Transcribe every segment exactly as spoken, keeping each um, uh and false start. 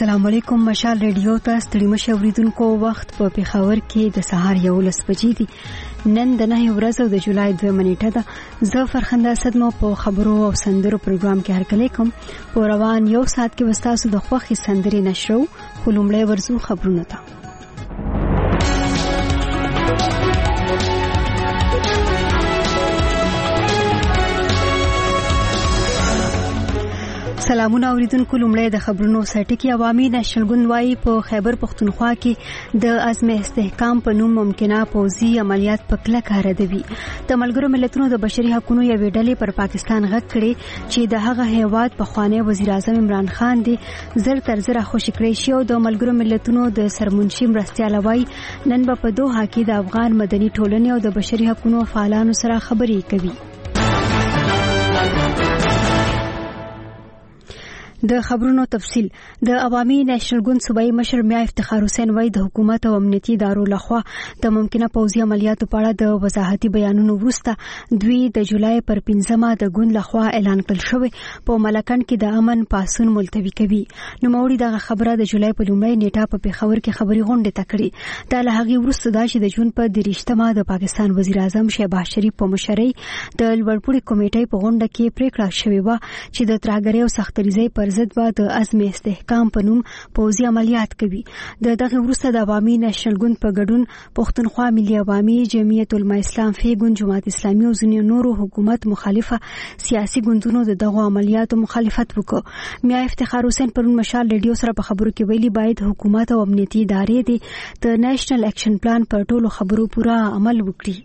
السلام علیکم. مشال ریډیو ته ستړي مشه اوریدونکو، وخت په پیښور کې د سهار یولس بجې دي. نن د نهه ورځې د جولای دوه نیټه ده. زه فرخنده اسد مو په خبرو او سندرو پروګرام کې هرکلی کوم. په روان یو ساعت کې وستاسو د خوښي سندري نشرو، خو لومړی ورزو خبرونه ته. سلامونه اوریدونکو. لومړی د خبرونو سرټکی. عوامي نېشنل ګوند وايي په خیبر پختونخوا کې د عزم استحکام په نوم ممکنه پوځي عملیات په کلکه ردوي. د ملګرو ملتونو د بشري حقوقو یوې ډلې پر پاکستان غږ کړي چې د هغه هیواد پخوانی وزیر اعظم عمران خان دی زر تر زر خوشی کړی شي. او د ملګرو ملتونو د سرمنشي مرستیال وايي نن په دوحه کې د افغان مدني ټولنې او د بشري حقوقو فعالانو سره خبرې کوي. د خبرونو تفصیل. د عوامي نېشنل ګوند صوبایي مشر میا افتخار حسین وايي د حکومت او امنیتي ادارو لخوا د ممکنه پوځي عملیاتو په اړه د وضاحتي بیانونو وروسته دوی د جولای پر پنځمه د ګوند لخوا اعلان کړل شوی په ملکند کې د امن پاسون ملتوي کوي. نو موري دغه خبره د جولای په لومړۍ نیټه په پیښور کې خبري غونډه تکړي. دا له هغه وروسته دا چې د جون په دریشتمه د پاکستان وزیر اعظم شهباز شریف په مشرۍ د لوړپوړي کمیټې په غونډه کې پریکړه شوې و چې د ترهګرۍ او سختګریزۍ پر ضد به د عزم استحکام په نوم پوځي عملیات کوي. د دغه وروسته د عوامي نېشنل ګوند په ګډون پښتونخوا ملي عوامي جمعیت العلماء اسلام فی ګوند جماعت اسلامي او ځینې نورو حکومت مخالفه سیاسي ګوندونو د دغه عملیاتو مخالفت وکړ. میا افتخار حسین پرون مشال ریډیو سره په خبرو کې ویلي باید حکومت او امنیتي ادارې د نېشنل اکشن پلان پر ټولو خبرو پورا عمل وکړي.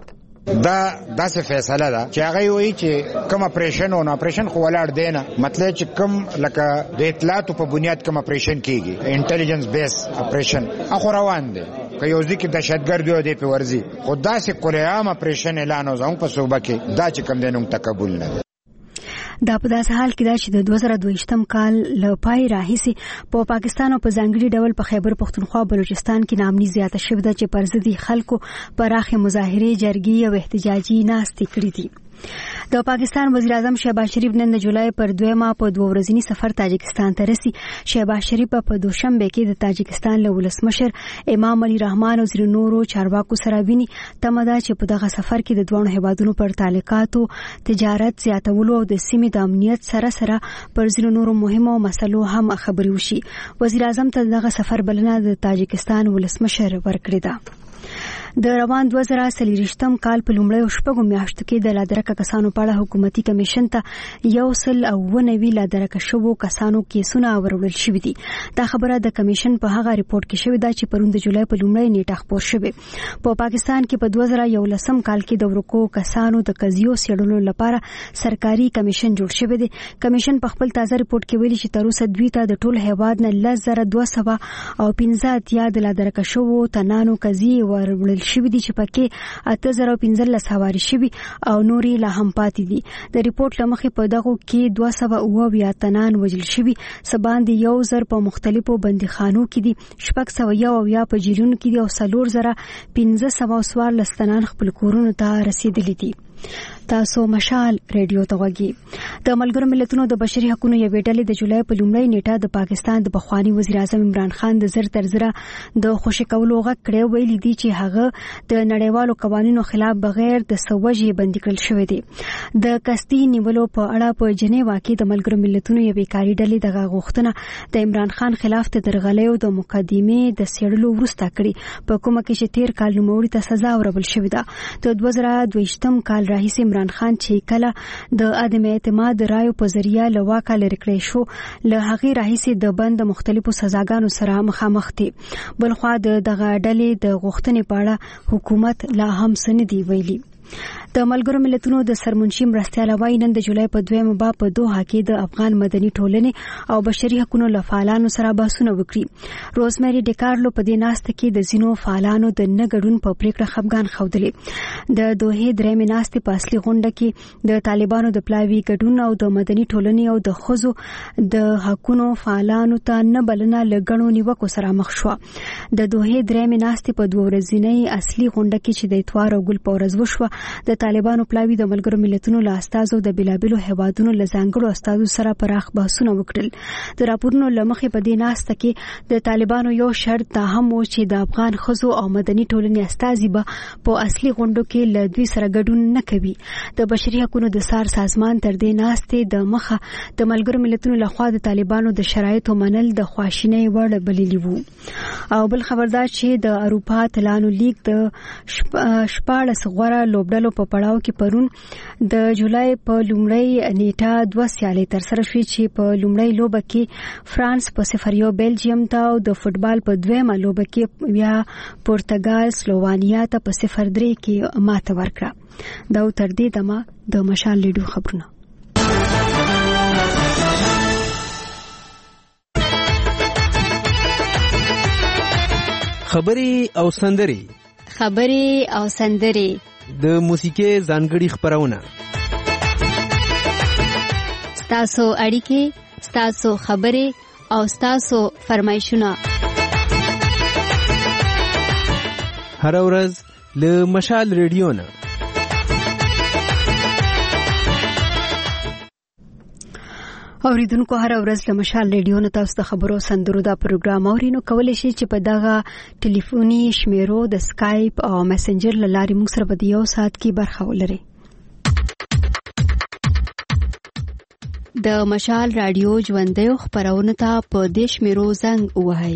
دا داسې فیصله ده چې هغه وایي چې کوم اپریشن او اپریشن خو ولاړ دی نه، مطلب چې کوم لکه د اطلاعاتو په بنیاد کوم اپریشن کیږي، انټيليجنس بیس اپریشن اخو روان دی. که یو ځکه دهشتګرد دی په ورزي خو داسې کله عام اپریشن اعلان او زموږ په صوبه کې دا چې کوم دینوم تقبل نه. دا په داسې حال کې دا چې د دوه زره دوهشتم کال له پای راهیسې په پاکستان او په ځانګړي ډول په خیبر پختونخوا بلوچستان کې نامني زیاته شوې ده چې پر ضد خلکو پراخې مظاهرې، جرګې او احتجاجي ناستې کړې دي. د پاکستان وزیر اعظم شهباز شریف نن د جولای پر دویمه په دوه ورځنی سفر تاجکستان ته رسي. شهباز شریف په دوشنبه کې د تاجکستان له ولسمشر امام علي رحمان او ځینو نورو چارواکو سره ویني. تمه ده چې په دغه سفر کې د دوه هیوادونو پر تعلقاتو، تجارت زیاتولو او د سیمې د امنیت سره سره پر ځینو نورو مهمو مسلو هم خبرې وشي. وزیر اعظم ته دغه سفر بلنه د تاجکستان ولسمشر ورکړې ده. د روان دوه زره څلوېښتم کال په لومړیو شپږو میاشتو کې د لادرکه کسانو په اړه حکومتي کمیشن ته یو سل او اوه نوي لادرکه شوو کسانو کیسونه وروړل شوي دي. دا خبره د کمیشن په هغه ریپورت کې شوې ده چې پرون د جولای په لومړۍ نیټه خپور شوې. په پاکستان کې په دوه زره یولسم کال کې د ورکو کسانو د قضیو څېړلو لپاره سرکاري کمیشن جوړ شوی دی. کمیشن په خپل تازه ریپورت کې ویلي چې تر اوسه دوی ته د ټول هیواد نه لس زره دوه سوه او پنځه اتیا د لادرکه شوو تنانو قضیې وروړل شوی دي چې پکې اته زره پنځلس هواري شوي او نورې لا هم پاتې دي. د ریپورت له مخې په دغو کې دوه سوه اوه اویا تنان وژل شوي، څه باندې یو زر په مختلفو بندیخانو کې دي، شپږ سوه یو اویا په جیلونو کې دي او څلور زره پنځه سوه څوارلس تنان خپل کورونو ته رسیدلي دي. تاسو مشال ریډیو ته غوږی. د ملګرو ملتونو د بشري حقوقو یوې ډلې د جولای په لومړۍ نیټه د پاکستان د پخوانی وزیر اعظم عمران خان د زر تر زره د خوشی کولو غږ کړی. ویلي دي چې هغه د نړیوالو قوانینو خلاف بغیر د سوجې بندي کړل شوی دی. د قصدي نیولو په اړه په جنیوا کې د ملګرو ملتونو یوې کاري ډلې دغه غوښتنه د عمران خان خلاف د درغلیو د مقدمې د څېړلو وروسته کړي، په کومه کې چې تیر کال نوموړي ته سزا ورکړل شوې ده. د دوه زره دوهشتم کال راهیسې عمران خان چې کله د عدم اعتماد رایو په ذریعہ له واکه لرې کړی شو، له هغې راهیسې د بند مختلفو سزاګانو سره مخامخ دي. بلخوا د دغه ډلې د غوښتنې په اړه حکومت لا هم څه نه دی ویلي. د ملګرو ملتونو د سرمنشي مرستیال وايي نن د جولای په دویمه با په دوحه کې د افغان مدني ټولنې او بشري حقوقو له فعالانو سره بحثونه وکړي. روزمری ډیکارلو په دې ناسته کې د ځینو فعالانو د نه ګډون په پریکړه خفګان ښودلې. د دوحې درېمې ناستې په اصلي غونډه کې د طالبانو د پلاوي ګډون او د مدني ټولنې او د ښځو د حقوقو فعالانو ته نه بلنه له ګڼو نیوکو سره مخ شوه. د دوحې درېمې ناستې په دوه ورځنۍ اصلي غونډه کې چې د اتوار او ګل په ورځ وشوه د طالبانو پلاوی د ملګرو ملتونو له استازو د بلابلو هیوادونو له ځانګړو استازو سره پراخ بحثونه وکړل. د راپورونو له مخې په دې ناسته کې د طالبانو یو شرط دا هم و چې د افغان ښځو او مدني ټولنې استازي به په اصلي غونډو کې له دوی سره ګډون نه کوي. د بشري حقوقو د سار سازمان تر دې ناستې د مخه د ملګرو ملتونو لخوا د طالبانو د شرایطو منل د خواشینۍ وړ بللی وو. او بل خبردار چې د اروپا تلانو لیگ د شپاړس غوړه لوبډلو په پړاو کې پرون د جولای په لومړۍ نیټه دوه سیالۍ ترسره شوې چې په لومړۍ لوبه کې فرانس په صفر یو بیلجیم ته او د فوټبال په دویمه لوبه کې بیا پرتګال سلووانیا ته په صفر درې کې ماته ورکړه. دا تر دې دمه د مشال لیډو خبرونه. خبري او سندري خبري او سندري د موسیقي ځانګړي خبرونه ستاسو اړیکې ستاسو خبري او ستاسو فرمایشونه هر ورځ له مشال ریډیو نه. اوریدونکو هر ورځ له مشال ریډیو نه تاسو د خبرو سندرو دا پروګرام اورینو کولای شئ چې په دغه ټلیفوني شمیرو د سکایپ او میسنجر لارې موږ سره په یو ساعت کې برخه ولرئ. د مشال رادیو ژوندۍ خبرونه ته په دې شمیرو زنګ ووهئ.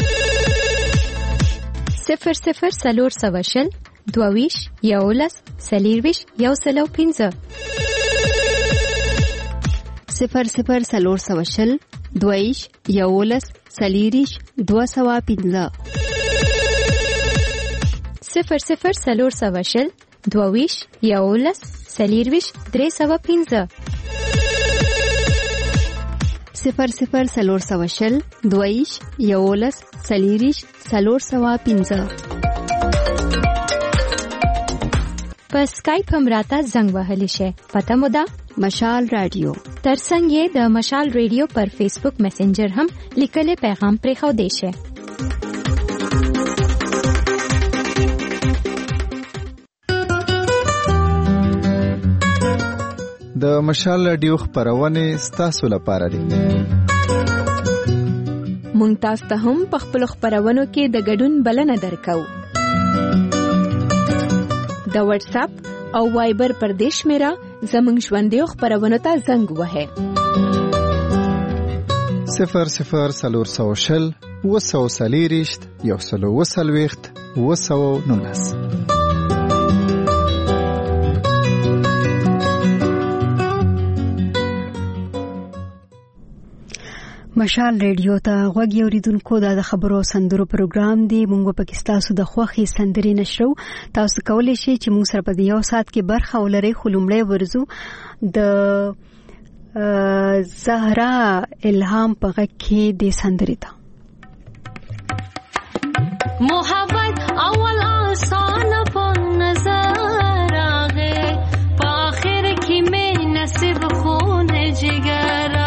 صفر صفر سلور سوشل دوویش یولس سلیرویش یو سلو پنځه صفر صفر سلور سوشل دویش یولس سلیریش دو سوا پنځه صفر صفر سلور سوشل دویش یولس سلیرویش درې سوا پنځه صفر صفر سلور سوشل دویش یولس سلیریش سلور سوا پنځه. په سکایپ هم راته زنګ وهلی شي. پته مو ده مشال رادیو. ترڅنګ یې د مشال ریډیو پر فیسبوک میسنجر هم لیکلي پیغام پرې خو دی شي. د مشال رادیو خبرونه ستاسو لپاره دي. مونږ تاسو ته هم په خپل خبرونو کې د ګډون بلنه درکو. د واتس اپ او وایبر پر دیش میرا زمنګ ژوندۍ خبرونه ته زنګ وهه. صفر صفر سلور سوشل وسو سلیریشت یو سلو وسلويخت وسو نونس. مشال ریډیو ته غوږی اوریدونکو دا د خبرو سندرو پروګرام دی. موږ په کې تاسو د خوخي سندري نشرو. تاسو کولی شئ چې موږ سره په یو ساعت کې برخه ولرئ. خو لومړی ورزو د زهرا الهام په غږ کې د سندري ته. محبت اول آسان په نظر آغه په آخر کې مې نصیب خون جگر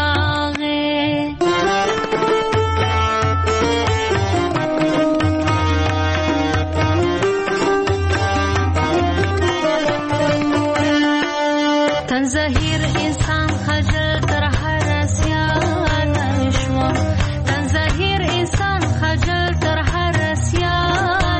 ظاهر انسان خجل تر هر سیان شو تن ظاهر انسان خجل تر هر سیان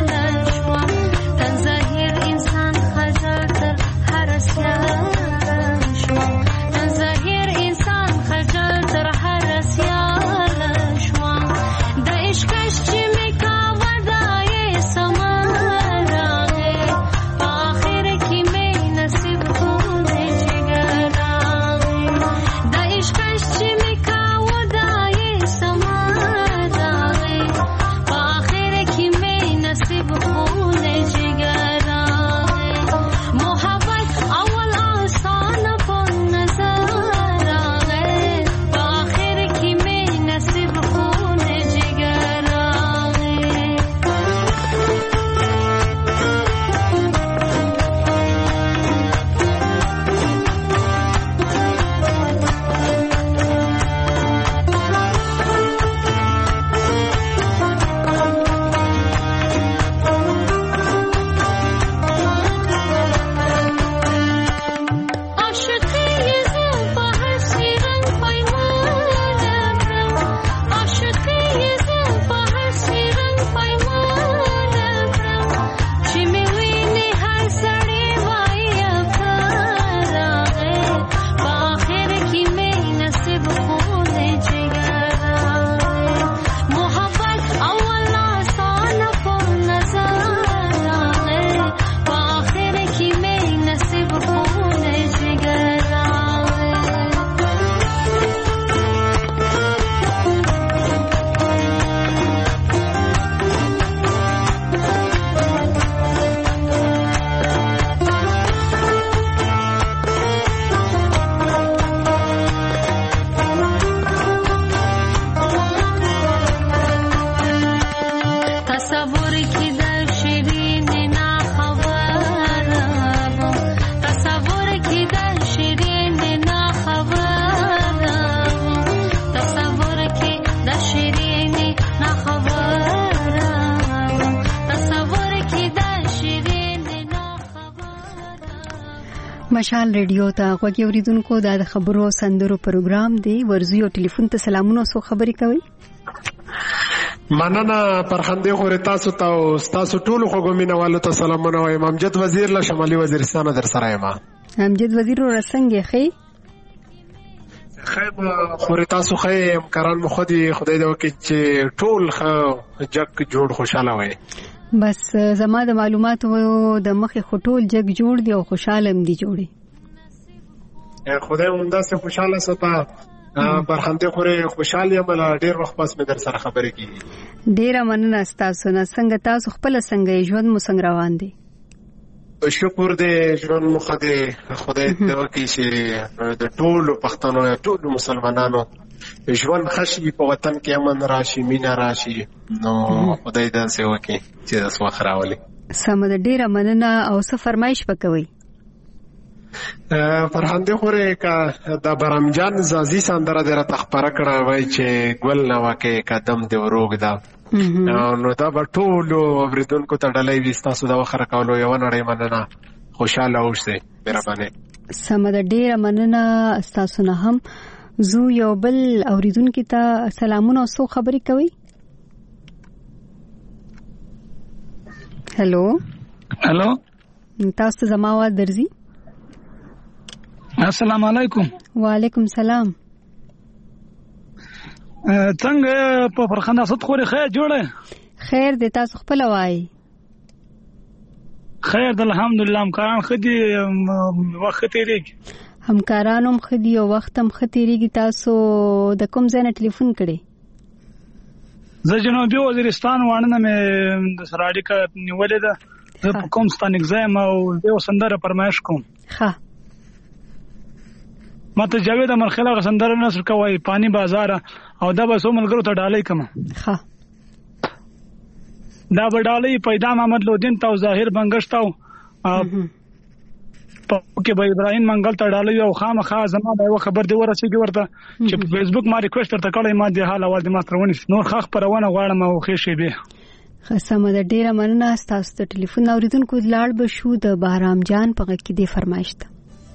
مشال ریډیو ته غوږی اوریدونکو د خبرو سندرو پروګرام دی. ورزو یو ټلیفون ته سلامونه سو خبري کوي. مننه پرخندې خوري تاسو ته او تاسو ټول خوګمینه والو ته سلامونه وایم. امجد وزیر له شمالي وزیرستان در سره یم. امجد وزیر ورسنګ خې خیر خوري تاسو خې امکاران مو خدي خدای دې وکړي چې ټول خ جګ جوړ خوشاله وي. بس زما د معلوماتو د مخې خټول جګ جوړ دی او خوشاله هم دی جوړي. خدای مونږ داسې خوشاله ستا پرخندې خوري خوشاله یم. ډېر وخت پس مې در سره خبرې کیږي. ډېره مننه تاسو نه. څنګه تاسو خپل څنګه ژوند مو څنګه روان دی؟ شکر دې ژوند مو خدای خدای دې وکړي چې د ټولو پښتنو ټولو مسلمانانو ژوند خشي په وطن کې امن راشي مینه راشي. نو خدای دې وکړي چې تاسو خراولي. سم د ډیره مننه او څه فرمایش وکوي. فرهنده خوره که د برمجان زازي سندره دره تخبره کړه وای چې ګل نه واکه قدم دی وروګ دا. نو دا به ټول اوریدونکو ته ډلې وي تاسو دا وخره کولو یو نړۍ مننه خوشاله اوسئ مهرباني. سم د ډیره مننه تاسو نه هم. زو یو بل اوریدونکو ته سلامونه او سو خبري کوي. هلو هلو تاسو زما आवाज درځي؟ السلام علیکم. وعلیکم سلام. څنګه په فرخنده صد خوري خیر جوړه؟ خیر دې تاسو خپل وای. خیر د الحمدلله همکاران خدي وخت تیریږي. همکارانو خدي او وخت هم خطرېږي. تاسو د کوم ځای نه ټلیفون کړي؟ زه جنوبي وزیرستان وانه مې د سراډي کا نیولې ده. زه په کوم ستان اگزام او یو سندره پرمایش کوم. ښه ماته جاوید مرخله غسندره نصر کوي پانی بازار او دا به سو ملګرو ته ډالۍ کما. ښه دا به ډالۍ پیدا محمد لودین تا ظاهر بنگشتاو په کې به ابراهیم منګل ته ډالۍ او خامخا زما دا یو خبر دی ورسېږي ورته چې په فیسبوک ما ریکوست ورته کړی ما دې حال اول دې ما ترونی نور خخ پرونه غواړم او خې شي به. خصمه د ډیره مننه تاسو ته ټلیفون اوریدونکو لاړ به شو د بهرام جان په کې دې فرمایش ته.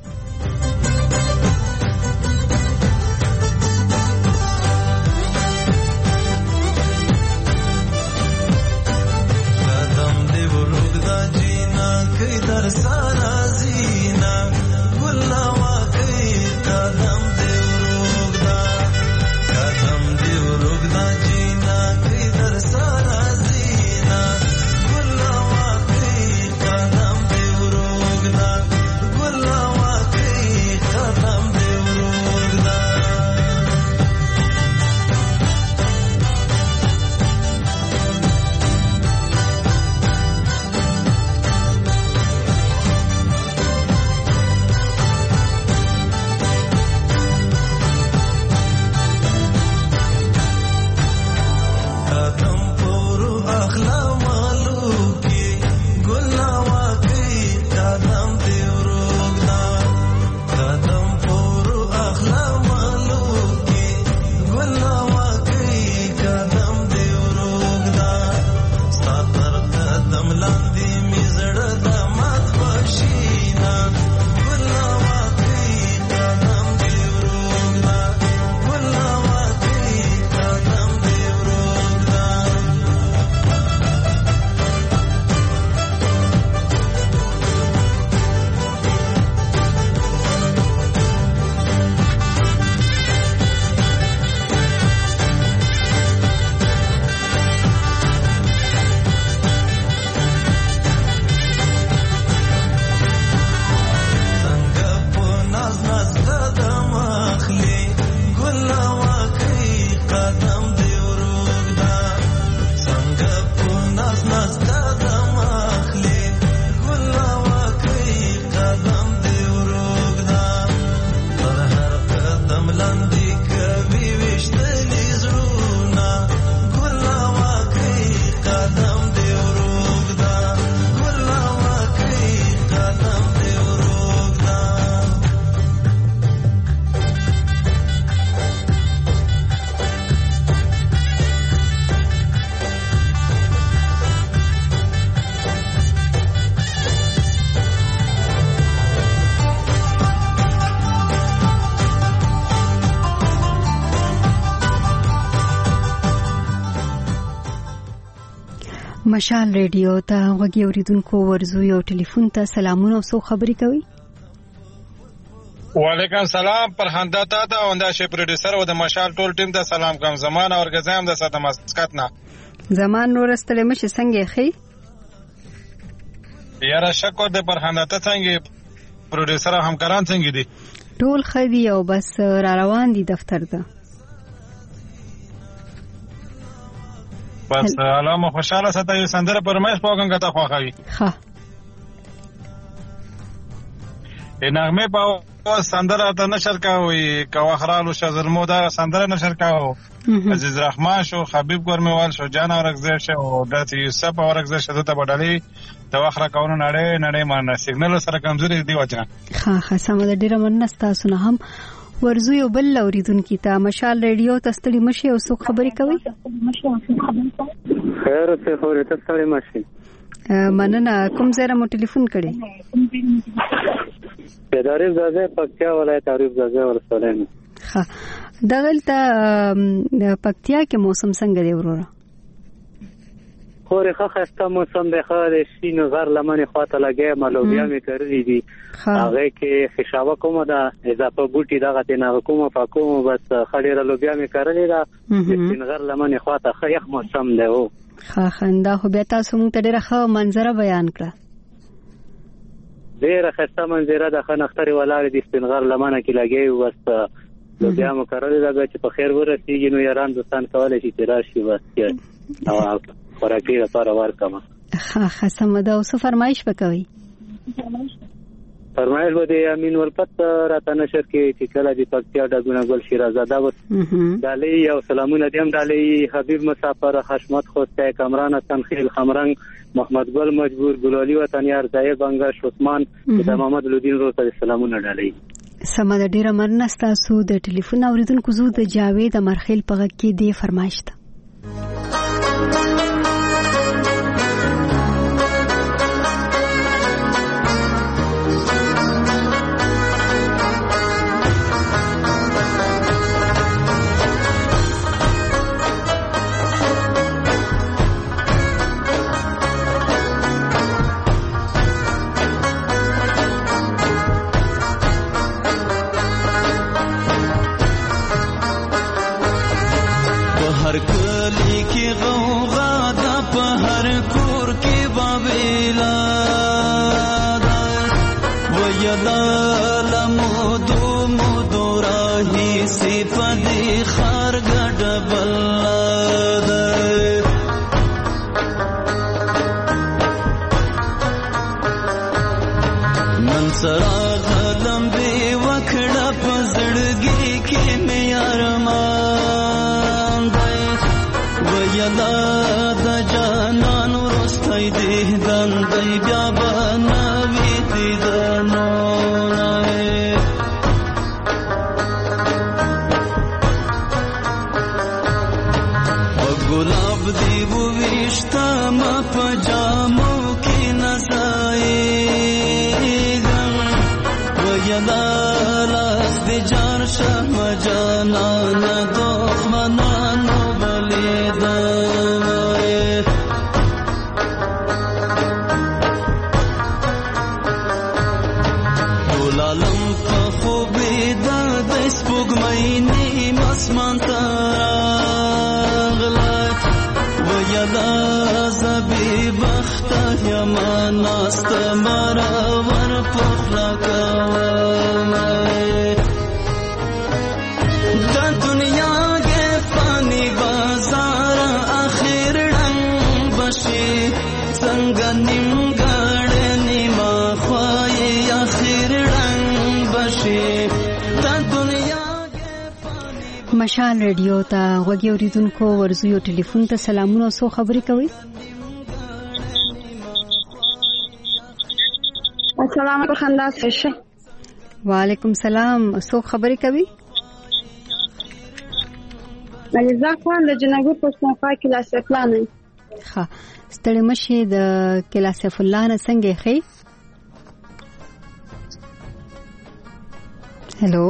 در سارا زینا گلا واقعی قدم دی ورود دا قدم دی ورود دا جینا کی در سارا زینا گلا واقعی قدم دی ورود دا گلا مشال ریډیو ته غوږی اوریدونکو ورزو یو ټلیفون ته سلامونه او سو خبري کوي. وعلیکم سلام پرهنده تا ته اوندا شي پروډوسر او د مشال ټول ټیم ته سلام کوم. زمان او غزام د ساده مسکت نه زمان نور استلې مشه څنګه خي یاره شکر د پرهنده ته څنګه پروډوسر همکاران څنګه دي؟ ټول خدي او بس را روان دي دفتر ته. بس علامه خوشاله ستا یو سندره پرمایش پوګم کته خوخوي. ها نغمه په سندره ته نشر کاوي کواخرالو شزرمو دا سندره نشر کاو عزیز رحمان شو خبیب ګرمیوال شو جان اورګزه شو د یوسف اورګزه شو ته بدلې د واخره کاونو نړۍ نړۍ مان سیګنل سره کمزوري دی وځه. ها ها سم د ډیره منستا سونه هم ورزو یو بل اوریدونکو ته مشال ریډیو تستړي مشي او څو خبري کوي. خیر څه خبره تستړي مشي مننه کوم ځای مو ټلیفون کړي؟ پیداري زازه پکتیا ولایت تعریف زازه ورسولنه. ها دغلته پکتیا کې موسم څنګه دی وروره؟ خوري خسته موسم دی خاله شین غر لمنه خاطه لګي ملوبیا می کړی دي هغه کې خشاوه کومه ده اضافه بوټي دغه تنه کومه فاکومه بس خړې لوبیا می کړی دا شین غر لمنه خاطه خیخ موسم دی او ها خندا خو بیا تاسو مونږ ته ډیره ښه منظره بیان کړه. ډیره خسته منظره د خنختري ولاړ دي سپینغر لمنه کې لګي بس لوبیا مو کړی دا چې په خیر ورسیږي نو یاران دوستان کولای شي چې راشي بس او خوراکي لپاره ورکما. ها خاصه ده او څه فرمایش وکوي؟ فرمایش بده امین ولپت راته نشر کې چې کله د پکتیا د ګل شیرازاده و دالي او سلامونه دیم دالي حبیب مسافر حشمت خوسته کامران تنخیل خمرنګ محمد ګل مجبور ګلالي وطنیار زای بنگش عثمان د محمد لودین روته سلامونه دالي. سم د ډیره مرنستا سو د ټلیفون اوریدونکو زو د جاوید مرخیل پغه کې دی فرمایش ده. مشال ریډیو ته غوږی اوریدونکو ورزو یو ټلیفون ته سلامونه او سو خبري کوي. السلام علیکم خندات شه. وعلیکم سلام سو خبري کوي. علیزا خان د جنګو پښتونخوا کې لاسه پلان. ها ستړي مشه د کلاسه فلانه څنګه خي؟ هلو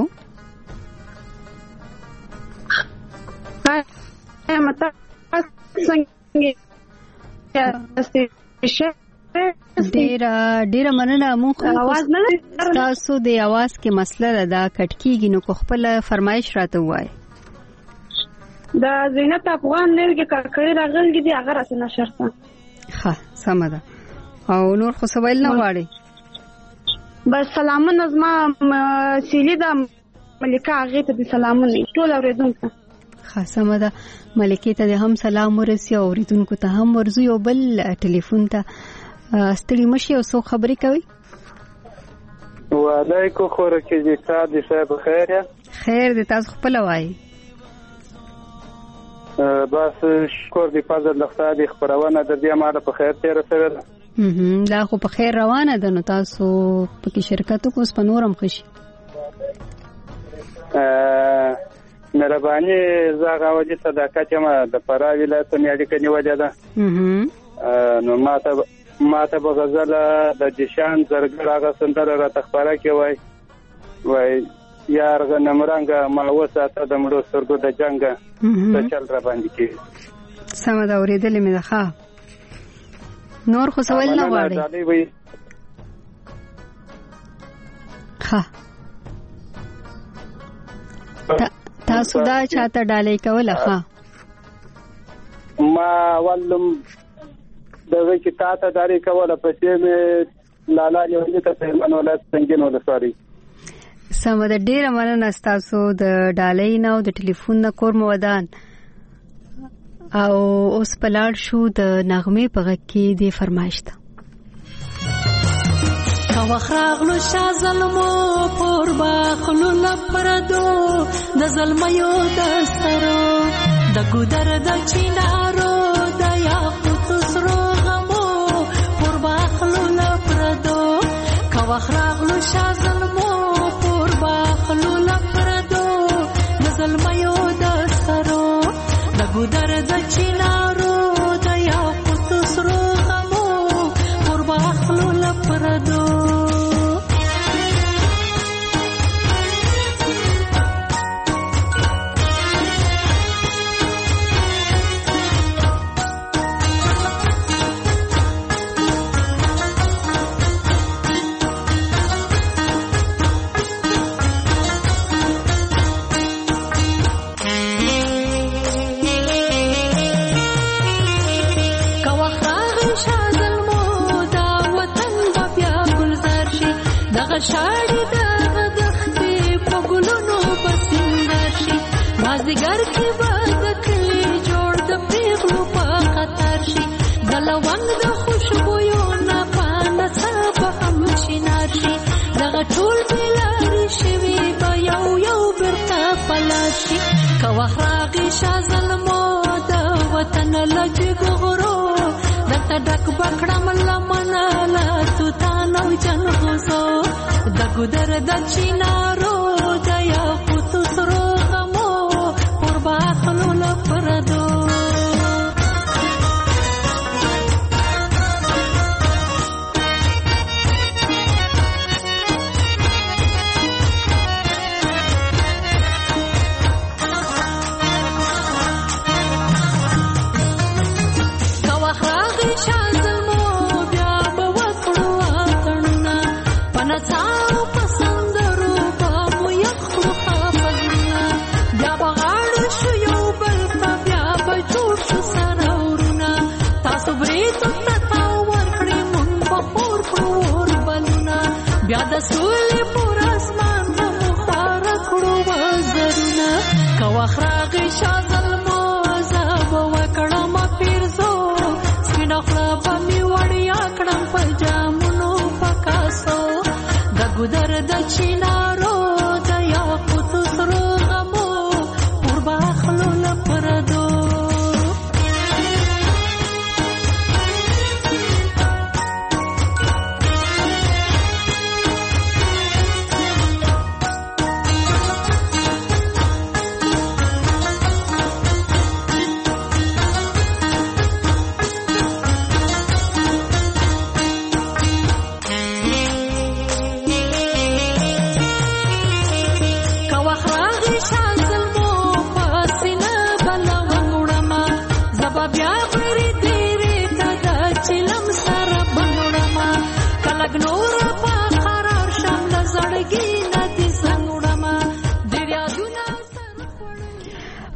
ډیره ډیره مننه. مونږ आवाज نه تاسو د आवाज کې مسله ده دا کټکیږي نو کو خپل فرمایش راته وای. دا زینت افغان نرګه کړکړی راغلګي دی هغه راته نشرته. ها سم ده. او نور خو سوال نه غواړي. بس سلامونه زما سیلی دا ملکه هغه ته د سلامونه ټول اوریدونکو. ها سم ده. ملکه ته هم سلام ورسي او اوریدونکو ته هم ورزو. یو بل ټلیفون ته ستړي مشي او سو خبرې کوي. وعلیکم خوره کې دې تاسو صاحب خیر یا خیر دې تاسو خپل وای. بس شکر دې فضل لخوا دې خبرونه د دې ماده په خیر تیر سره دا خو په خیر روانه ده نو تاسو په کې شرکت کوم په نورم خوشي. مهرباني زغه وجه صداقت ما د فرا ولایت میاډي کې نیولې ده. نو ماته ماته په غزل د جشان زرګر هغه سندره را تخبره کې وای وای یار غنمرنګ ما وساته د مړو سترګو د جنگ څه چل را باندې کې. سم دا اوریدلې مې ده. ښه نور خو سوال نه غواړي. ښه تاسو دا چاته ډالۍ کوله؟ ښه ما ولم دغه چې تاسو داري کوله پسې مې لالا یو دې ته پیغام ولات څنګه نو لساري. سم ده. ډیره مننه تاسو د ډالۍ نه او د ټلیفون نه کور مو ودان. او اوس پلاړ شو د نغمه په غږ کې دی فرمایش ته. کا وخراغلو شا ظلمو پور باخلو لپردو د ظلميو د سرو د ګودر د چینارو د یاقوت سرو غمو پور باخلو لپردو کا وخراغلو شا ظلمو پور باخلو لپردو د ظلميو د سرو د ګودر د چینارو د یاقوت سرو غمو پور باخلو لپردو شاړي د غدختې په ګلونو بسنګر شي مازدیګر کې باد کلی جوړ د پیغلو په خطر شي د لونګ د خوشبویو نه پانه صاحب هم شینار شي دغه ټول بلاري شوي به یو یو برته پلار شي که وخراغي شا ظلمو د وطن لجګ غرو دته ډک بکړم لمنه لا توتانو جنغوزو د ګودر د چینارو د یاقوت سرو غمو پر باخلو لپردو بیا د سولې پر اسمان د مخار کړو وزرونه که وخراغي شا ظلمو عذاب وکړم پیرزو سپینه خوله به مې وړیا کړم په جامونو په کاسو د ګودر د چینارو د یاقوت سرو غمو پر باخلو لپردو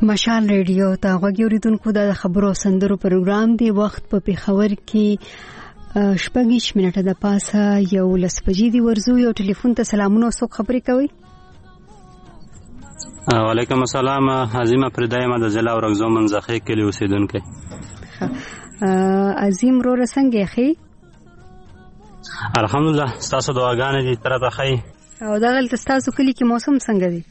مشال ریډیو ته غوږی اوریدونکو د خبرو سندرو پروګرام دی. وخت په پیښور کې شپږ منټه د پاسه یو لس بجې دی. ورزو یو ټلیفون ته سلامونه او څوک خبرې کوي؟ وعلیکم السلام. عظیم پردایم د ضلع اورګزو منځخې کلی اوسیدونکو. عظیم رو رسنګ خي الحمدلله تاسو دعاګانې دي تر ته خي. او دا غلط تاسو کلی کې موسم څنګه دی؟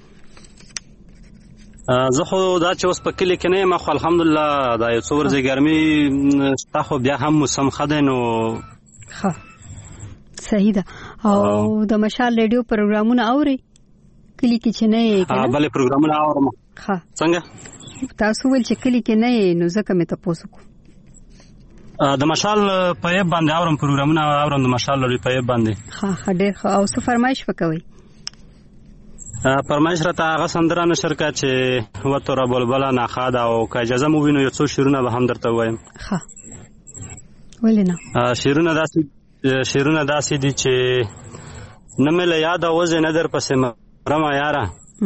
زه خو دا چې اوس په کلی کې نه یم، خو الحمدلله دا یو څو ورځې ګرمي شته، خو بیا هم موسم ښه دی. نو ښه صحیح ده. او د مشال ریډیو پروګرامونه اوري کلی کې چې نه یې کنه؟ بلې پروګرامونه اورم. ښه څنګه تاسو ول چې کلی کې نه یې، نو ځکه مې تاسو کو د مشال په یب باندې اورم پروګرامونه اورم د مشال لري په یب باندې. ښه ښه ډېر ښه. او څه فرمایش وکوي؟ فرمایش راته هغه سندره نشر کا چې وته را بلبله ناخاد، او که اجازه مو وینو یو څو شیرونه به هم درته وایم. ښه ولې نه؟ شیرونه داسې شیرونه داسې دي چې نه مې له یاده وځي نه در پسې مرمه یاره،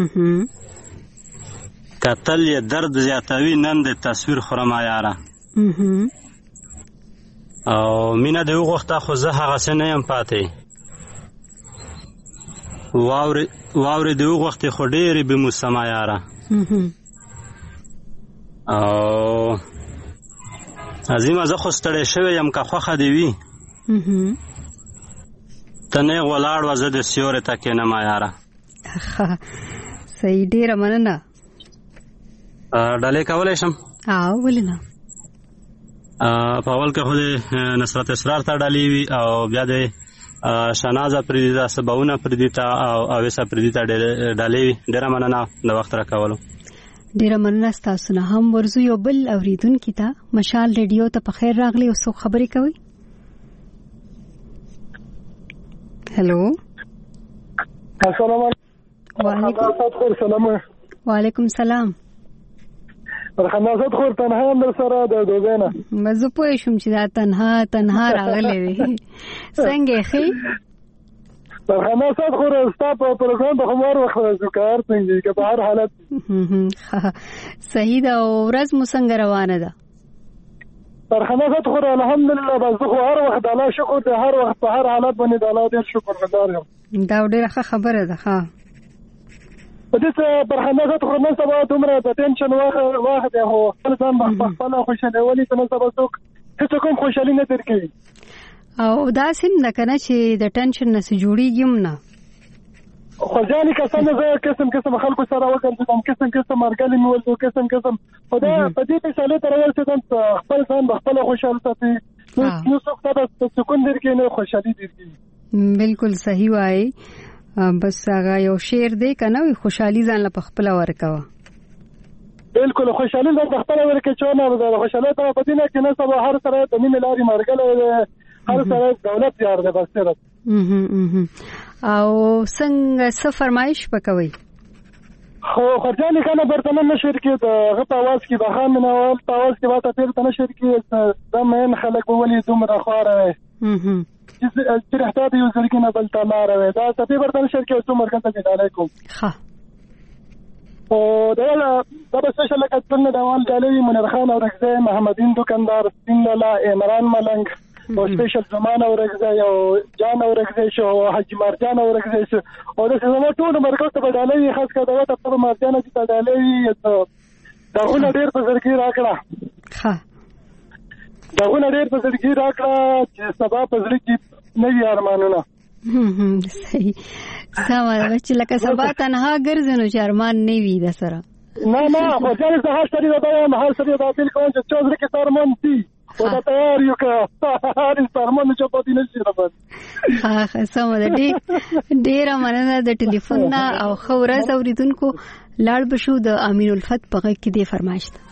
کتل یې درد زیاتوي نن د تصویر خورمه یاره، او مینه د وغوښته خو زه هغسې نه یم پاتې، واورې واورې د وغوښتې خو ډېرې بې موسمه یاره، او عظیمه زه خو ستړی شوی یم که خوښه دې وي ته نیغ ولاړ وه زه د سیورې ته کښېنمه یاره. صحیح، ډېره مننه. ډالۍ کولی شم؟ او ولې نه. په اول کې خو د نصرت اسرار ته ډالۍ وي، او بیا د شنازه پردي ته، سباونه پردي ته، او اویسه پردي ته ډالۍ وي. ډېره مننه د وخت راکولو. ډېره مننه ستاسو نه هم. ورزو یو بل اورېدونکي ته مشال ریډیو ته په خیر راغلی. او څوک خبرې کوي؟ هلو السلام علیکم. وعلیکم سلام. خناست خور تنها هم در سره د دوزینه مزه پوه شوم چې دا تنها تنها راغلی دی. څنګه ښې؟ خناست خور ستا په پروګرام په خمار وخت کار څنګه که په هر حالت صحیح ده. او ورځ مو څنګه روانه ده؟ پر خناست خور الحمدلله بس خو هر وخت الله شکر دی، هر وخت په هر حالت باندې د الله ډېر شکر گزار یم. دا ډېره ښه خبره ده. ښه په دې پر خناست خور نن سبا دومره د ټینشن واخد دی، خو خپل ځان په خپله خوشحالي ولي ته نن سبا څوک هېڅ کوم خوشحالي نه درکوي. او داسې هم ده که نه چې د ټینشن نه څه جوړېږي هم نه. خو ځانې کسانه زه قسم قسم خلکو سره وګرځېدم، قسم قسم مرګلې مې ولدو، قسم قسم خو دا په دې فیصلې ته راورسېدم خپل ځان به خپله خوشحاله ساتي، نو څوک ته به سکون درکوي نه خوشحالي درکوي. بالکل صحیح وایي. بس هغه یو شعر دی که نه وي، خوشحالي ځان له په خپله ورکوه. بالکل خوشحالي ځان په خپله ورکوي چې ونه د خوشحالۍ ته په دې نه کې نه سبا هر سره د مینې لارې مرګلی دی، هر سره دولت یار دی. بس صرف او څنګه څه فرمایش وکوي؟ خو خرجانې کنه برته نه نشر کې د هغه په اواز کې بخان منول په اواز کې واته پیر ته نشر کې دا مین خلک ولې دومره خواره وي چې رحته دی یو ځلګینه بل تلاره وي. دا ته برته نشر کې څو مرګ ته دی علیکم. ښه او دا دا به څه لکه څنګه دوال غالي منیر خان او رغزه محمدین دکاندار سپین لاله عمران ملنګ او سپیشل زمان او رغزه او جان او رغزه شو او حاجی مرجان او رغزه شو او د څه ټول مرګ ته بدلې خاص کړه دا ته مرجان چې بدلې داونه ډېر په زړګي راکړه. ښه داونه ډېر په زړګي راکړه چې سبا په زړه کې نوي ارمانونه. صحیح سمه ده چې لکه سبا تنها ګرځې نو چې ارمان نه وي د سره. نه نه خو ځان زه هر سړي دا وایم، هر سړي دا فکر کوم چې څو زړه کې ارمان دي او دا تیار یو که هر ارمان چې پاتې نشي راځي. ها سمه ده. ډېره مننه د ټلیفون نه. او ښه ورځ اورېدونکو. لاړ به شو د امین الفت په غږ کې دې فرمایش ده.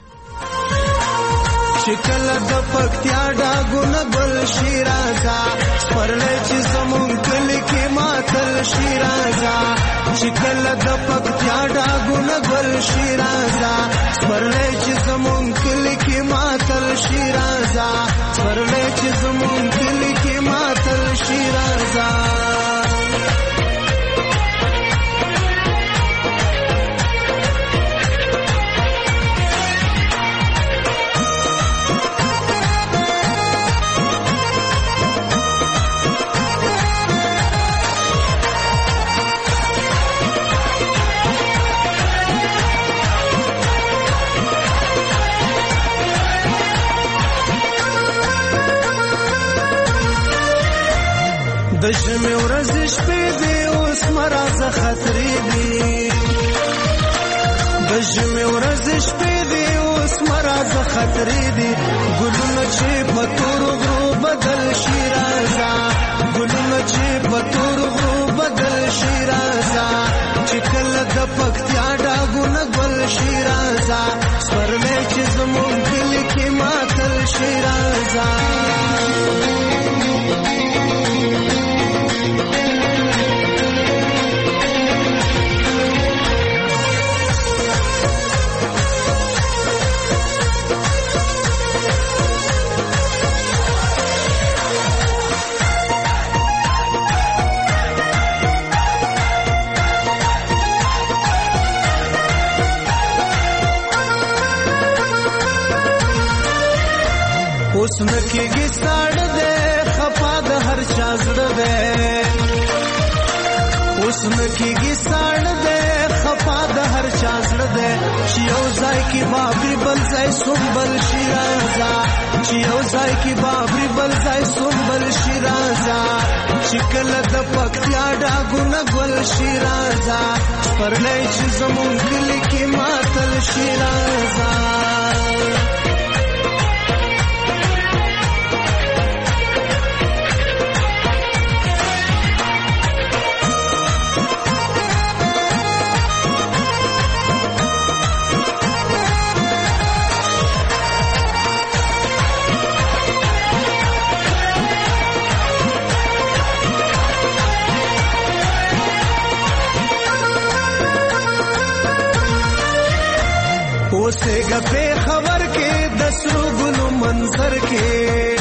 چې کله د پکتیا ډاګونه ګل شي راځه، سپرلی چې زمونږ کلي کې ماتل شي راځه، چې کله د پکتیا ډاګونه ګل شي راځه، سپرلی چې زمونږ کلي کې ماتل شي راځه، سپرلی چې زمونږ کلي کې ماتل شي راځه. د ژمې ورځې شپې دي اوس مرازه خطرې دي د ژمې ورځې شپې دي اوس مرازه خطرې دي ګلونه چې په تورو غرو بدل شي راځه ګلونه چې په تورو غرو بدل شي راځه چې کله د پکتیا ډاګونه ګل شي راځه سپرلی چې زموږ کلي کې ماتل شي راځه اوس نکېږي ساړه دی خفا د هر چا زړه دی اوس نکېږي ساړه دی خفا د هر چا زړه دی چې یو ځای کې بابري بل ځای سنبل شي راځه چې یو ځای کې بابري بل ځای سنبل شي راځه چې کله د پکتیا ډاګونه ګل شي راځه سپرلی چې زموږ کلي کې ماتل شي راځه اوسېږه په خبر کې د سرو ګلو منظر کې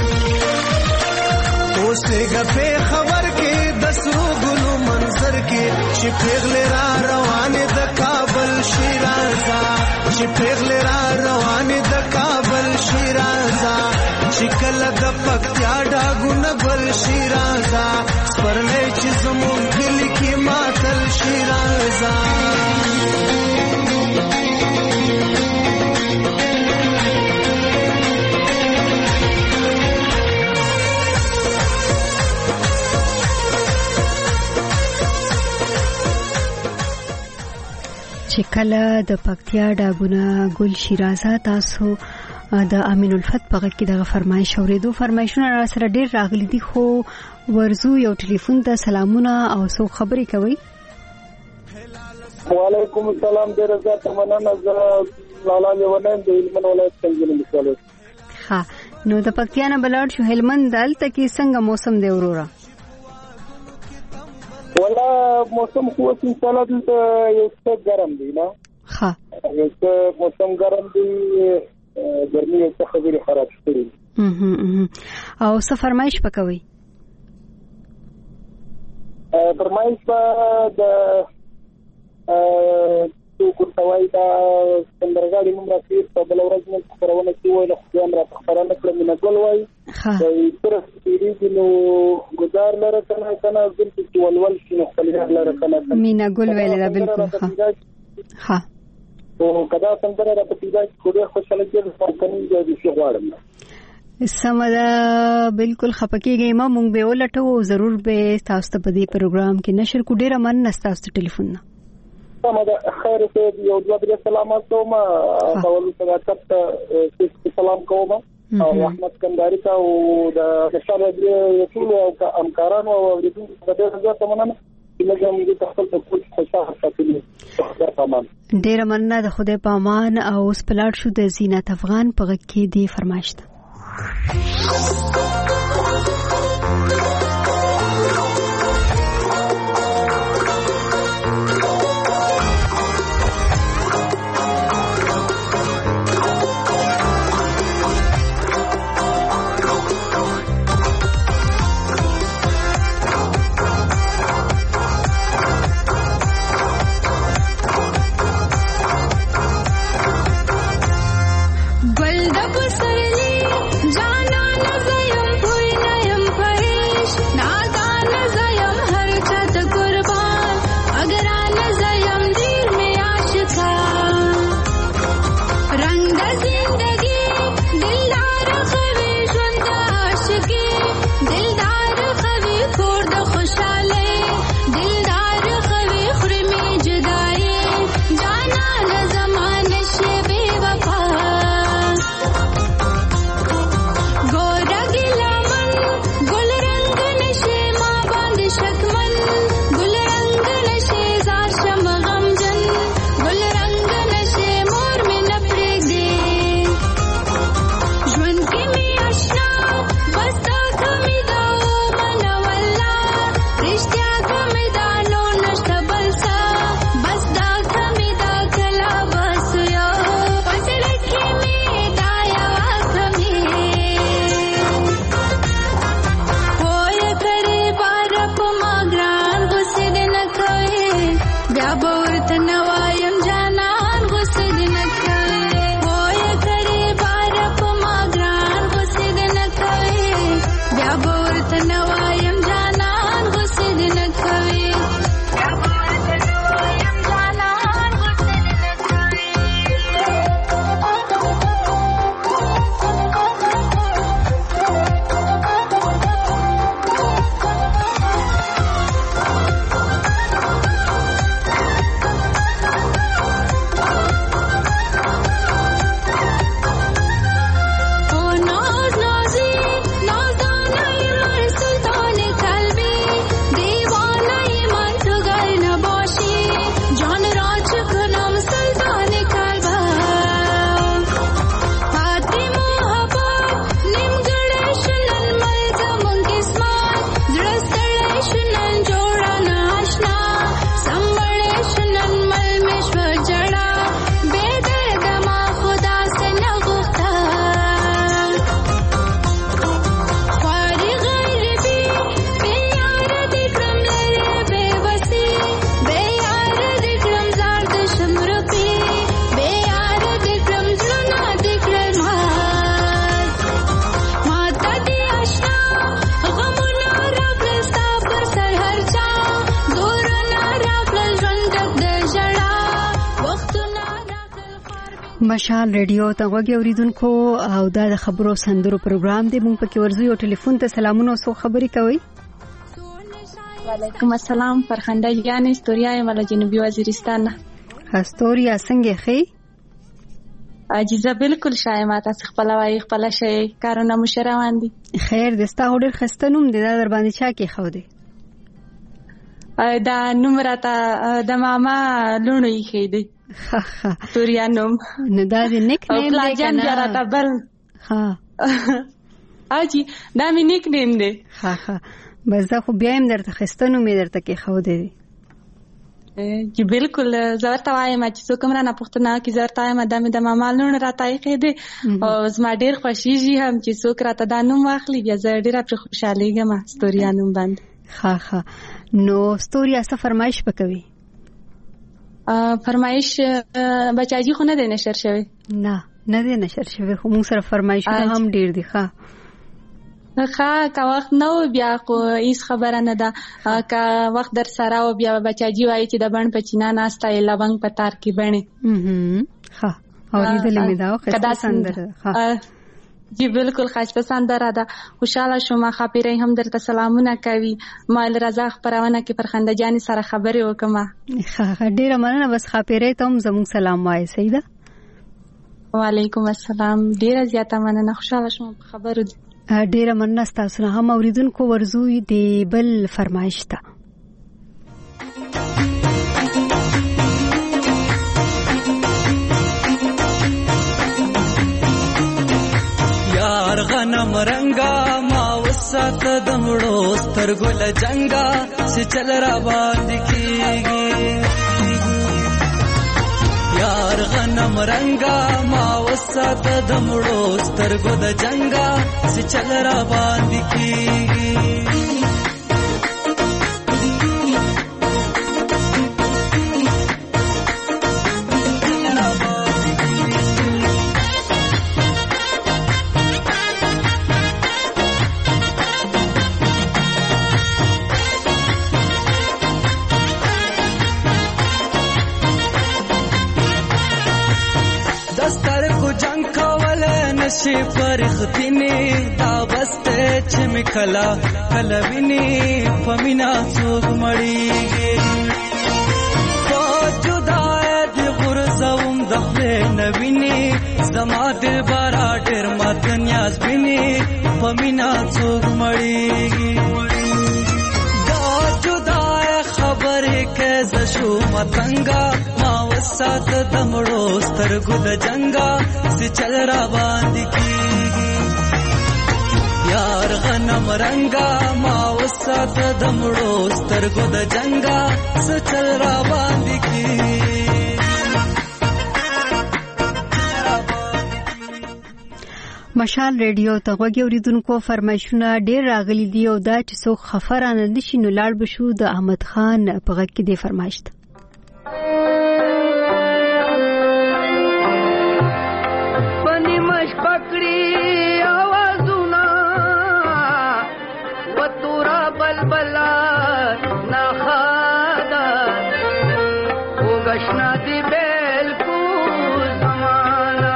اوسېږه په خبر کې د سرو ګلو منظر کې چې پیغلې را روانې د کابل شي راځه چې پیغلې را روانې د کابل شي راځه چې کله د پکتیا ډاګونه ګل شي راځه سپرلی چې زموږ کلي کې ماتل شي راځه چې کله د پکتیا ډاګونه ګل شي راځه تاسو د امین الفت په غږ کې دغه فرمایش اورېدو فرمایشونه را سره ډېر راغلي دي خو ورزو یو ټلیفون ته سلامونه او څو خبرې کوي وعلیکم السلام ډېر زیات مننه زه لالا لیونیم د هلمند ولایت څنګه مثال ها نو د پکتیا نه بلاړ شو هلمند دلته کې څنګه موسم دی وروره ولا موسم خو ان شاء الله دلته یو څه ګرم دی نه ها یو څه موسم ګرم دی ګرمي یو څه خبرې خراب شوې او څه فرمایش پکوي فرمایش په د تو کوټوي دا څنګهګاړي موږ راځي په بل ورځ موږ خبرونه کوي له خپل را خبرونه کړم نه ګول وای دا تر څو نو ګزار لره کنه کنه ځل چې ولول شنو خپل لره کنه مینا ګول ویل دا بالکل ها او کدا څنګه را پتی دا خوده خوشاله کېږي څنګه دی چې غواړم سمدا بالکل خپکیږي ما مونږ به ولټو ضرور به تاسو ته په دې پروګرام کې نشر کو ډیره من نستاسو ټلیفون نه سمدا خیر ته یو دوه درې سلامات کوم اول صداقت سلام کوم او احمد کنداری کا او د شاله دې ټول همکارانو او ورته د دې ځکه مننه چې موږ دې خپل ته خوشاله ساتلو ډیره مننه د خوده پامان او سپلاټ شو د زینت افغان په غږ کې دی فرمایشت ګل د بسرلی جانا نزیم پوی نیم پریش مشال ریډیو ته غوږی اوریدونکو او دا د خبرو سندرو پروګرام دی. مونږ پکې ورزو یو ټلیفون ته سلامونه او خبرې کوي. وعلیکم السلام. فرخنده یعنی استوریا مال جنوبي وزیرستان. استوریا څنګه خې؟ اجازه بالکل شایمه تاسو خپل وای خپل شي کارونه مشروان دي. خیر دستا هډر خستنوم دی دا در باندې چا کې خو دی. دا نوم راته د ماما لونو یې خې دی. ها ها استوریا نوم نه دا د نیک نیم دی کنه. او راته بل ها اجي دا می نیک نیم دی. ها ها بس دا خو بیا هم درته خستنو می درته کې خو دی. جی بالکل زورته وایم چې څوک مرا نه پښتنه کې زورته وایم د د ماما لونو راته یې خې دی. او زما ډیر خوشیږي هم چې څوک راته دا نوم واخلي. بیا زه ډیر پر خوشاليږم استوریا نوم باندې. ها ها نو استوریا څه فرمایش وکوي؟ فرمایش بچاجي خو نه دی نشر شوی. نه نه دی نشر شوی خو موږ سره فرمایشونه هم ډیر دي. ښه ښه کا وخت نو بیا خو هیڅ خبره نه ده. کا وخت در سره او بیا بچاجي وایي چې د بڼ په چینا ناستا یې لونګ په تار کې بڼې. ښه اوریدلې مې دا خو سندره. ښه جی بالکل خاصه سندره ده. خوشاله شوم. خاپیرې هم درته سلامونه کوي. مال رضا خبرونه کې فرخنده جان سره خبرې وکما. ښه ډیره مننه. بس خاپیرې ته هم زموږ سلام وایي. سیده وعلیکم السلام. ډیره زیاته مننه. خوشاله شوم خبرو. ډیره مننه تاسو نه هم اوریدونکو. ورزوی دی بل فرمایش ته. یار غنم رنگا ما وسات دمړو سترګو لجنګا چې چل را باندې کیږي. یار غنم رنگا ما وسات دمړو سترګو د جنګا چې چل را باندې کیږي. نشي پرختینی دا بسته چې مکلا کلا ویني پمینا څوک مړیږي. په جدای دی غرزوم د خپل نویني زما دل بارا ډېر مات نیاز ویني پمینا څوک مړیږي. دا جدای خبرې کې ز شو متنګا ما وسات دمړو سترګو د جنګا چې چل را باندې کیږي. یار غنم رنگا ما وسات دمړو سترګو د جنګا چې چل را باندې کیږي. مشال ریډیو ته غوږی اوریدونکو فرمایشونه ډیر راغلي دي او دا چې څوک خفرانه نشي نو لاړ بشو د احمد خان په غږ کې دی فرمایش ده. پنی مش پکړی आवाजونه و تورا بلبلا نا خادا وګشنا دی بالکل زمانہ.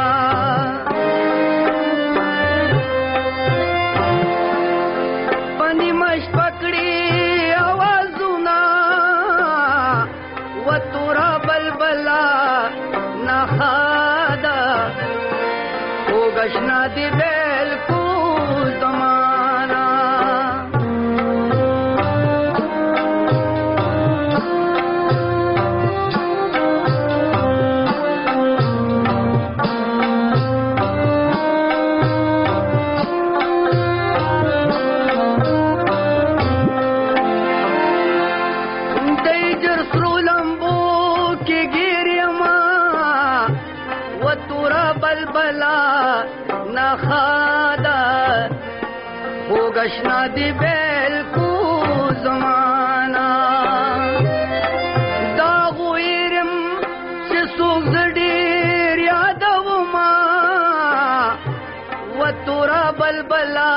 پنی مش پکړی आवाजونه و تورا بلبلا نا خادا وګشنا دی بالکل زمانہ. گشنا دی بالکل زمانہ. دا غویرم چې څوک زډیر یادوما و تورا بلبلا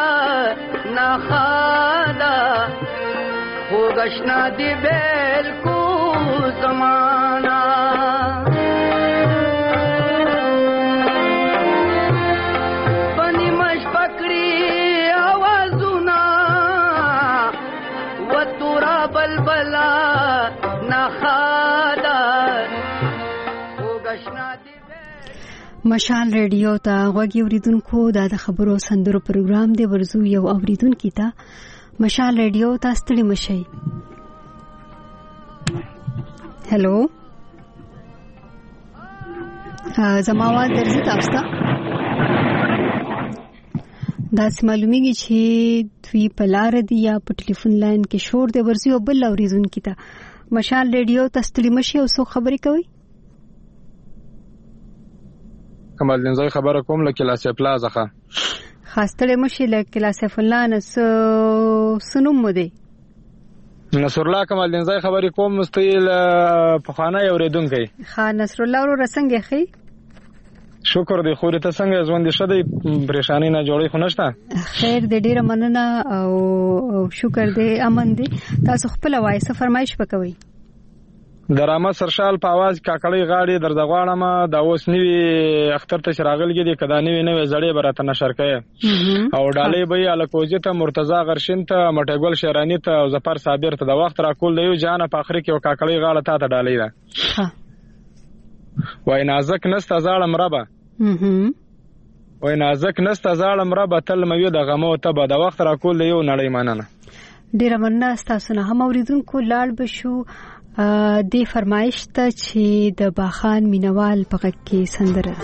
نخادا خو گشنا دی بالکل زمانہ. بلبلا نخادا وګشنا دی مشال ریډیو ته غوږی اوریدونکو دا د خبرو سندرو پروګرام دی. ورزو یو اوریدونکو ته مشال ریډیو ته ستړي مشي. هلو زما आवाज درځي تاسو ته؟ دا معلومیږي چې دوی په لار دی یا په ټلیفون لاین کې شور دی. ورزو یو بل اوریدونکو ته مشال ریډیو ته ستړي مشي او څو خبرې کوي. کمال دینزای خبره کوم له کلاسه پلازه ښه خاصه مشي له کلاسه فلان سنوم مو دی نصر الله کمال دینزای خبرې کوم مستیل په خانه اوریدونکو ښه نصر الله ورو رسنګ خي شکر دی خو ته څنګه ژوند شې دی پریشانی نه جوړې خو نشته خیر دې ډیره مننه او شکر دې امن دې تاسو خپل وایسه فرمایش وکوي. درامه سرشال په आवाज کاکړی غاړي درځغواړم دا اوس نیوی اختر ته شراغلګي دي کدا نیوی نوې زړې براته نشر کړي او ډالې به الکوزی ته مرتضی غرشین ته مټګل شیرانی ته او ظفر صابر ته د وخت را کول دی جان په اخر کې او کاکړی غاړه ته ته ډالې ده وای نازک نست زالم ربا وای نازک نست زالم ربا تل مې د غمو ته به د وخت را کول دی یو نړۍ مننه ډیره مننه تاسو نه هم اوریدونکو لاړ بشو دی فرمایش ته چې د باخان مینوال په غږ کې سندره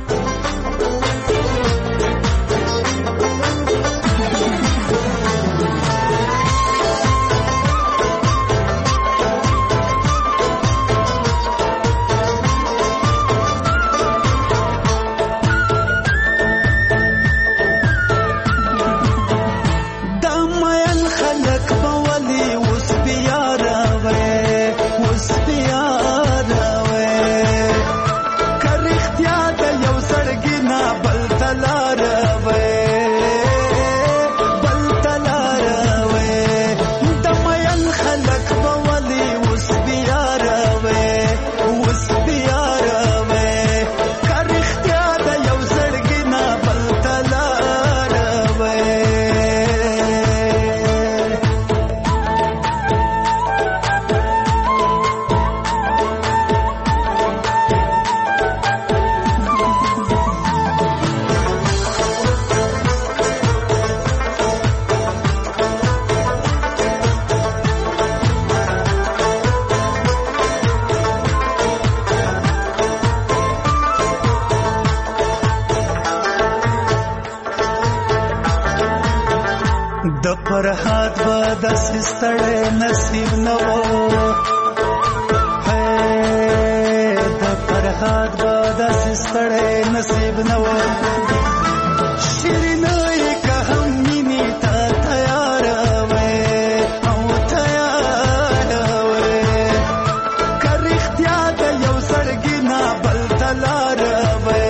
فرحات به د سستړې نصیب نو هي د فرحات به د سستړې نصیب نو شیرینې که هم مینې ته تیار وې او تیار وې که رښتیا د یو زړګي نه بل تلار وې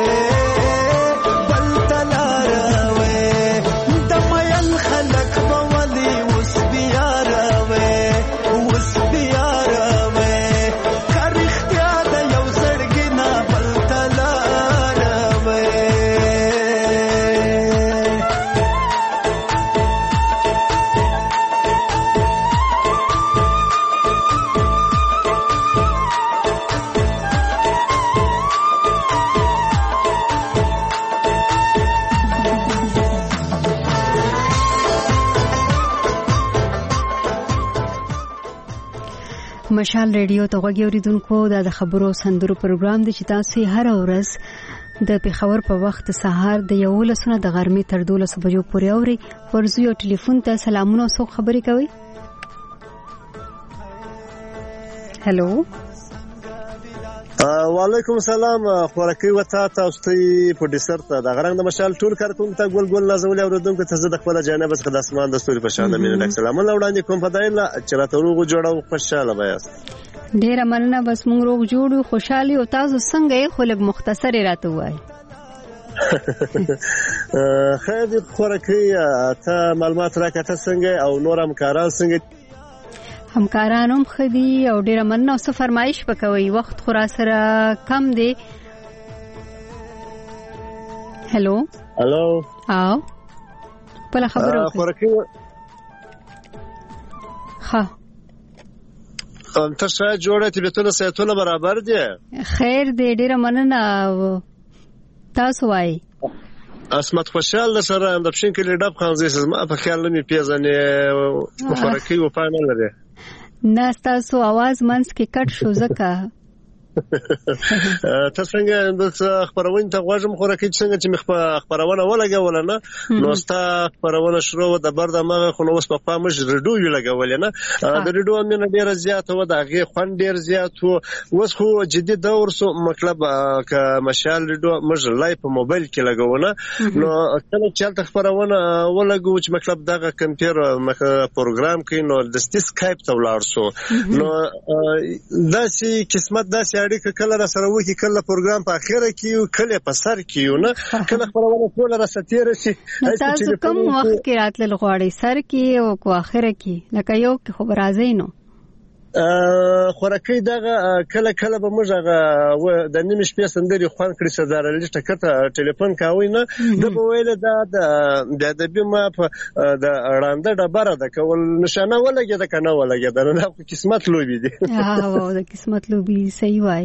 مشال ریډیو ته غوږی اوریدونکو دا د خبرو سندرو پروګرام دی چې تاسو هر ورځ د پیښور په وخت سهار د یولسونه د غرمې تر دولس بجو پورې اوري. ورزو یو ټلیفون ته سلامونه او خبرې کوي. هلو وعلیکم السلام خورکی وتا تاسو ته په ډیسر ته د غرنګ د مشال ټول کارکون ته ګل ګل نازول اوردونکو ته زه د خپل جانب څخه د اسمان د ستوري په شان مینه لک سلام وړاندې کوم په دایله چې راته روغ جوړو خوشاله بیاست. ډیره مننه بس موږ روغ جوړو خوشحالي او تاسو څنګه یې خو لږ مختصر راته وای. خیر دې خورکی ته معلومات راکړه څنګه او نور همکاران څنګه همکارانم خدي او ډیره مننه او فرمایش وکوي وخت خورا سره کم دی. هلو هلو او په خبرو ها ته ښه جوړه طبیعتونه صحتونه برابر دي؟ خیر دی، ډیره مننه. تاسو وایي؟ اسمت خوشحال د سره د پښین کې ډب خانزي زما په خیال نه می پیژنې مخورکی و پانه لري. نه تاسو आवाज منځ کې کټ شو ځکه ته څنګه د خبرونه ته غواړم خورکې څنګه چې مخ خبرونه ولګول نه نو ستا خبرونه شروع د برد مغه خو نو وس په پامش ریډیو یو لګول نه د ریډیو مینه ډیره زیات و د هغه خوند ډیر زیات و وس خو جدي دور سو مطلب ک مشال ریډیو مج لای په موبایل کې لګونه نو کله چې خبرونه ولګو چې مطلب دغه کمپیوټر پروګرام کې نو د سکایپ ته ولاړ سو نو داسې قسمت داسې اړیکه کله را سره وکی کله پروګرام په اخیره کې یو کله په سر کې یو نه کله خبرونه ټول را ستیره شي. تاسو کوم وخت کې راتل غواړئ سر کې او کو اخیره کې لکه یو کې خبر راځي نو خورکې دغه کله کله به موږ هغه د نیمه شپې سندري خوان کړی سردار علي ټکټه ټلیفون کاوي نه د ویل دا د ادبي ما په د اړانده ډبره د کول نشانه ولګي د کنه ولګي د نه قسمت لوبي دي. ها و د قسمت لوبي صحیح وای.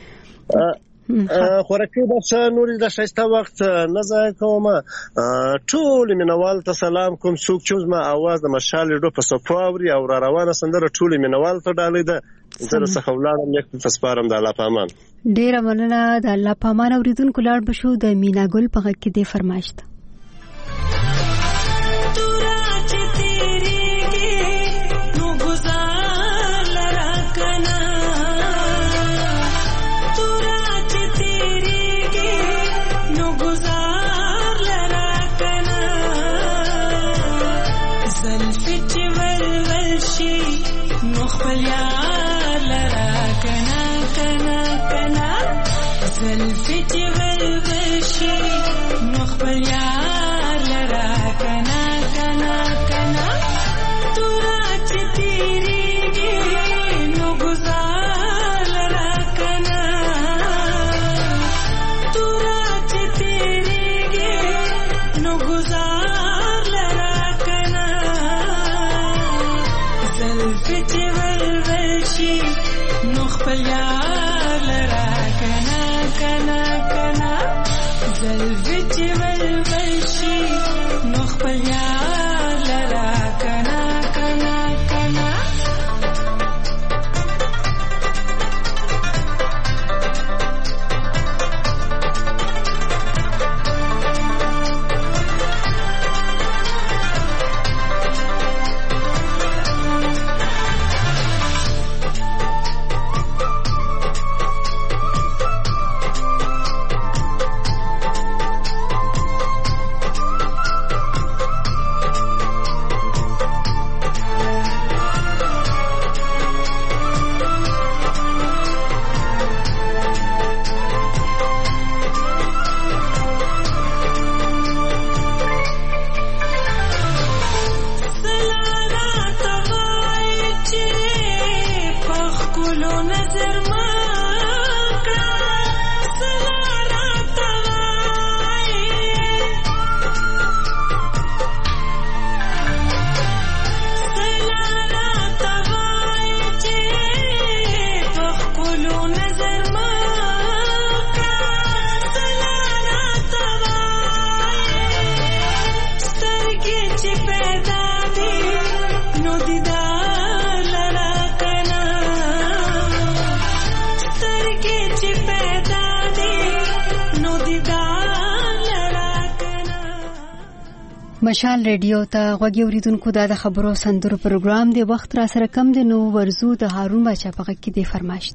خورکې د نوري د شایسته وخت نه ځای کوم ټول مینوال ته سلام کوم څوک چې ما आवाज د مشال ډو په صفاوري او را روانه سندره ټول مینوال ته ډالې ده زه څه خولانم یک تسپارم د الله پامان. ډیر مننه د الله پامان اوریدونکو لاړ بشو د مینا ګل په غږ کې د فرمایشت زلفتي والبشي نخبل يار لرا كنا كنا كنا ترات تيريجي نغزار لرا كنا ترات تيريجي نغزار لرا كنا زلفتي والبشي نخبل يار لرا كنا كنا كنا زلفتي والبشي نخبل يار لرا كنا كنا كنا مشال ریډیو ته غوږی اوریدونکو دا د خبرو سندرو پروګرام دی. وخت را سره کم دی نو ورزو د هارون بچا په غږ کې دی فرمایشت.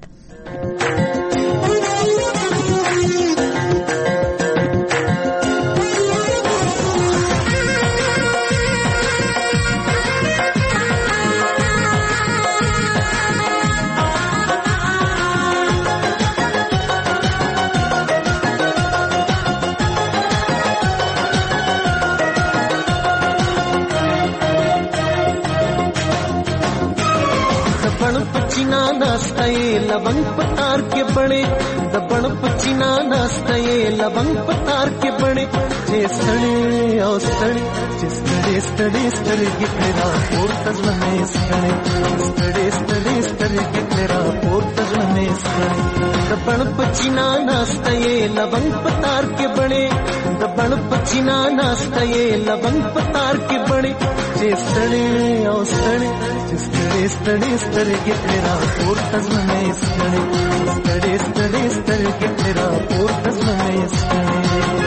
लवंग पतार के बड़े दबण पचीना नास्ते लवंग पतार के बड़े जे सड़े ओ सड़े چې ستړي ستړي سترګې ترې راپورته زړه مې ستړی ستړي ستړي سترګې ترې راپورته زړه مې ستړی د بڼ په چینا ناسته یې لونګ په تار کې بڼې د بڼ په چینا ناسته یې لونګ په تار کې بڼې چې ستړي او ستړي چې ستړي ستړي سترګې ترې راپورته زړه مې ستړی ستړي ستړي سترګې ترې راپورته زړه مې ستړی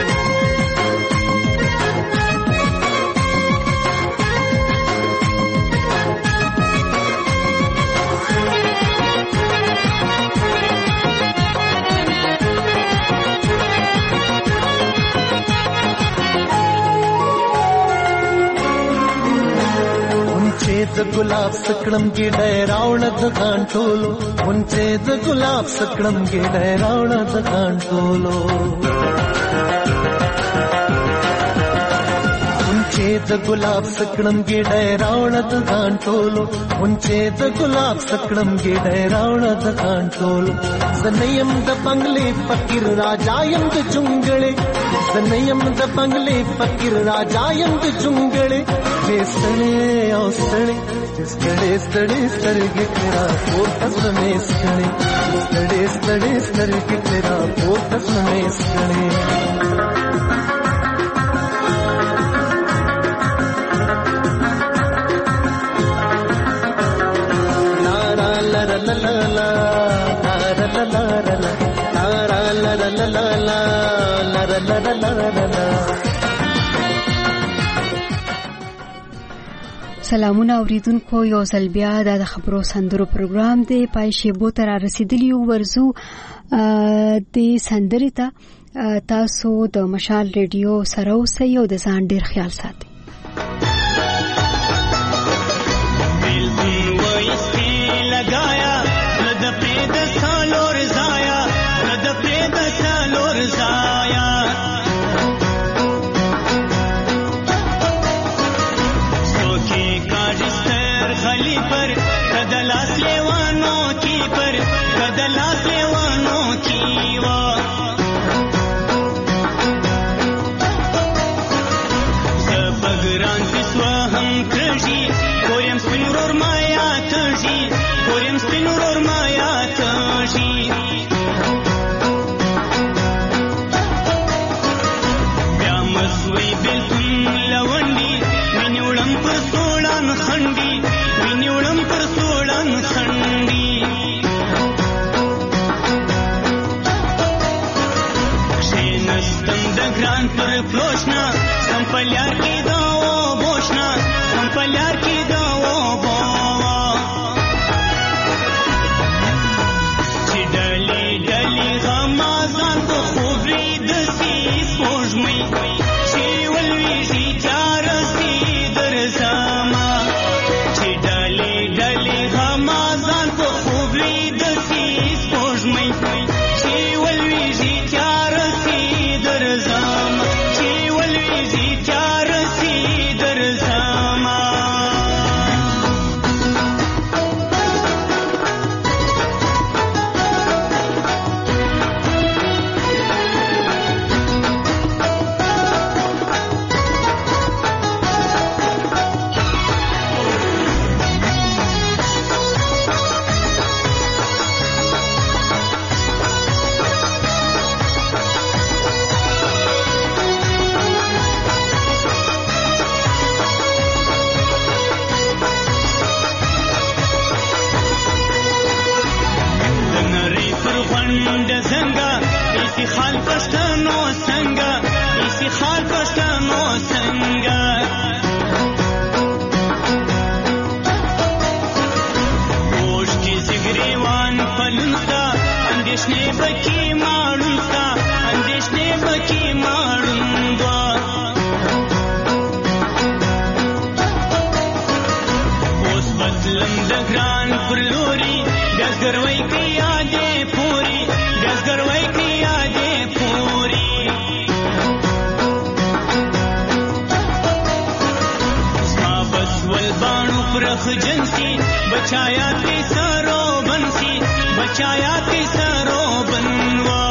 د ګلاب سکړم کې ډېراوړ د غان ټولو مونږه د ګلاب سکړم کې ډېراوړ د غان ټولو مونږه د ګلاب سکړم کې ډېراوړ د غان ټولو مونږه د ګلاب سکړم کې ډېراوړ د غان ټولو زنیم د بنگلې فقیر راجا يم د چنګړې زنیم د بنگلې فقیر راجا يم د چنګړې ستړي او ستړي ستړي ستړي سترګې ترې راپورته زړه مې ستړی ستړي ستړي سترګې ترې راپورته زړه مې ستړی لا لا لا لا لا لا لا لا لا لا لا لا. سلامونه اوریدونکو، یو ځل بیا د خبرو سندرو پروګرام دی پای شیبو ته را رسیدلی ورزو د سندرې ته. تاسو د مشال ریډیو سره اوسئ او د ځان ډیر خیال ساتئ. लगाया लद पे द सालोर जाया लद पे द सालोर जाया सोके काजिस्तर खली पर कदलास लेवानों की पर कदलास लेवानों की वा सबगरान किस्वा हम कृषि कोयम स्पिनरोर माया तजी कोयम स्पिनरोर माया तजी ब्यामसवी बिल्कुल लवंडी विन्युळम पर सोळान खंडी विन्युळम पर सोळान खंडी शेनस्तम दग्रान पर फ्लोशना संपल्यार की दावो बोशना संपल्यार की दावो बोवा चिडली डली गमाजान को खूबी दसी स्पोजमी शिवलवी जी चारसी दरसामा चिडली डली गमाजान को खूबी दसी स्पोजमी शिवलवी जी चारसी दरसामा शिवलवी जी चारसी दरसामा خال پښتنو څنګه ایسی خال پښتنو څنګه اوش کی زګریوان پلنستا اندیشنې بکی ماړونستا اندیشنې بکی ماړوندا اوس بدلم د ګران پر لوري دزګروي کې یادې پوری دزګروي کې रख जंसी बचाया के सरो बंसी बचाया के सरो बनवा